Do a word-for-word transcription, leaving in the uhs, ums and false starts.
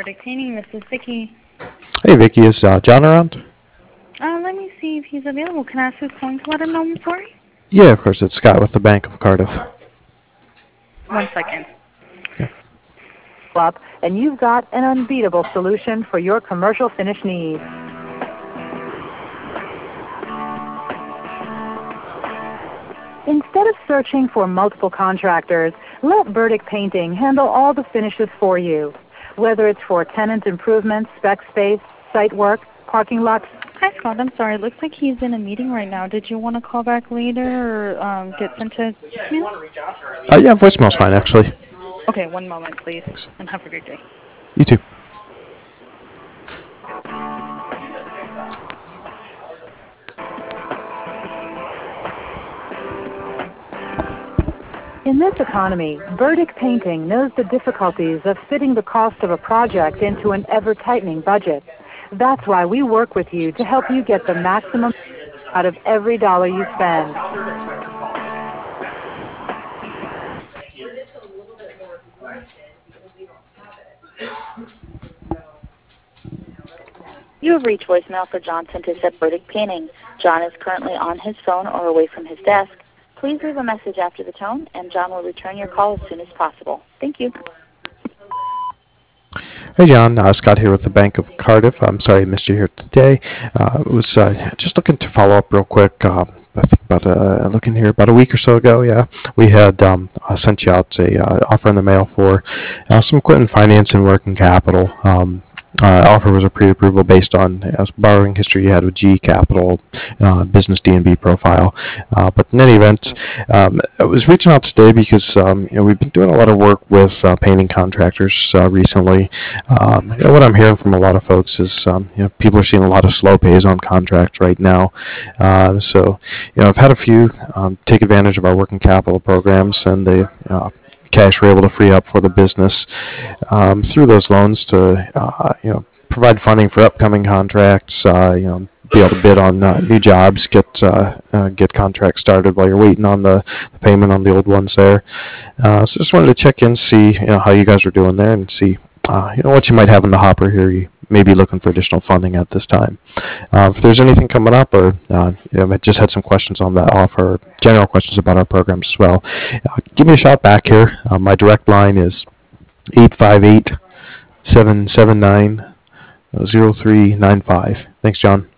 Burdick Painting. This is Vicky. Hey, Vicky, is uh, John around? Uh, let me see if he's available. Can I ask who's calling to let him know I'm sorry? Yeah, of course. It's Scott with the Bank of Cardiff. One second. Yeah. Up, and you've got an unbeatable solution for your commercial finish needs. Instead of searching for multiple contractors, let Burdick Painting handle all the finishes for you. Whether it's for tenant improvements, spec space, site work, parking lots. Hi, Scott. I'm sorry. It looks like he's in a meeting right now. Did you want to call back later or um, get sent to him? Uh, yeah, voicemail's fine, actually. Okay, one moment, please. Thanks. And have a great day. You too. In this economy, Burdick Painting knows the difficulties of fitting the cost of a project into an ever-tightening budget. That's why we work with you to help you get the maximum out of every dollar you spend. You have reached voicemail for John Sintis at Burdick Painting. John is currently on his phone or away from his desk. Please leave a message after the tone, and John will return your call as soon as possible. Thank you. Hey, John. Uh, Scott here with the Bank of Cardiff. I'm sorry I missed you here today. I uh, was uh, just looking to follow up real quick. Uh, I think about uh, looking here about a week or so ago. Yeah, we had um, uh, sent you out a uh, offer in the mail for uh, some equipment finance and working capital. Um, Uh, offer was a pre-approval based on uh, borrowing history you had with G Capital, uh, business D and B profile. Uh, but in any event, um, I was reaching out today because um, you know we've been doing a lot of work with uh, painting contractors uh, recently. Um, you know, what I'm hearing from a lot of folks is um, you know people are seeing a lot of slow pays on contracts right now. Uh, so you know I've had a few um, take advantage of our working capital programs, and they uh, cash we're able to free up for the business um, through those loans to uh, you know provide funding for upcoming contracts. Uh, you know, be able to bid on uh, new jobs, get uh, uh, get contracts started while you're waiting on the, the payment on the old ones there. Uh, so just wanted to check in, see you know how you guys are doing there, and see uh, you know what you might have in the hopper here. You may be looking for additional funding at this time. Uh, if there's anything coming up, or uh, you know, I just had some questions on that offer, or general questions about our programs as well, uh, give me a shout back here. Uh, my direct line is eight five eight, seven seven nine, zero three nine five. Thanks, John.